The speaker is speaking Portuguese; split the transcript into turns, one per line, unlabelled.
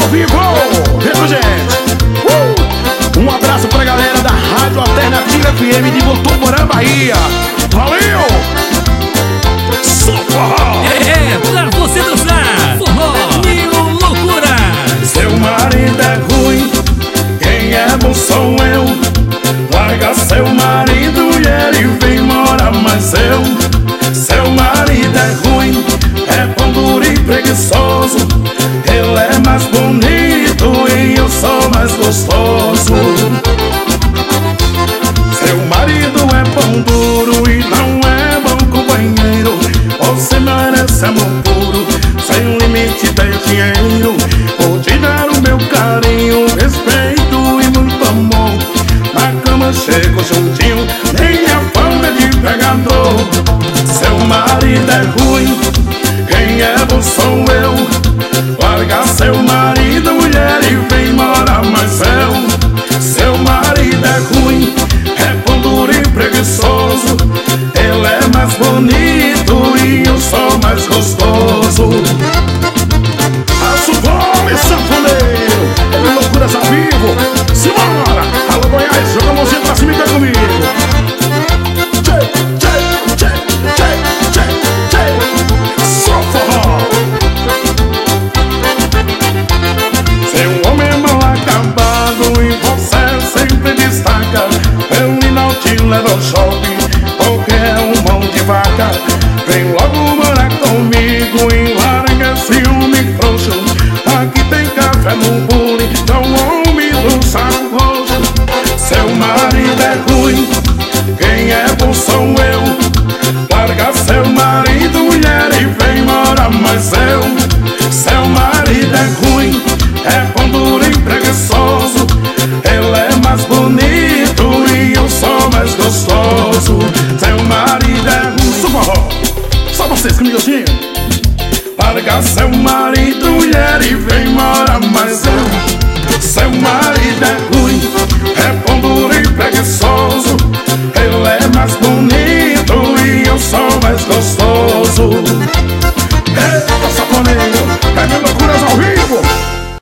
vivo, viu, gente? Um abraço pra galera da Rádio Alternativa FM de Votuporã, Bahia. Valeu! Só forró!
É pra você dançar! Forró Mil Loucuras!
Seu marido é ruim, quem é bom sou eu. Larga seu marido e ele vem morar mais eu. Seu marido é ruim, é pão duro e preguiçoso. Ele é mais bonito e eu sou mais gostoso. Seu marido é pão duro e não é bom companheiro. Você merece amor puro, sem limite de dinheiro. Vou te dar o meu carinho, respeito e muito amor. Na cama chego juntinho, nem a fama é de pegador. Seu marido é ruim, quem é bom sou eu. Larga seu marido, mulher, e vem morar mais eu. Seu marido é ruim, é pão duro e preguiçoso. Ele é mais bonito e eu sou mais gostoso. Açufone, sanfoneiro, é Mil Loucuras ao vivo. Simbora! Alô, Goiás, joga a mãozinha pra cima e canta comigo. Só forró. Seu homem é mal acabado e você sempre destaca. Ele não te leva ao shopping porque é um mão de vaca. Vem logo morar comigo e larga esse homem frouxo. Aqui tem café no bule, então homem do saco roxo. Seu marido é ruim, quem é bom sou eu. Larga seu marido, mulher, e vem morar mais eu. Seu marido é ruim, é pão duro e preguiçoso. Ele é mais bonito e eu sou mais gostoso. Seu marido é ruim, socorro. Só vocês comigo assim. Larga seu marido, mulher, e vem morar mais eu. Seu marido é ruim, é pão duro e preguiçoso.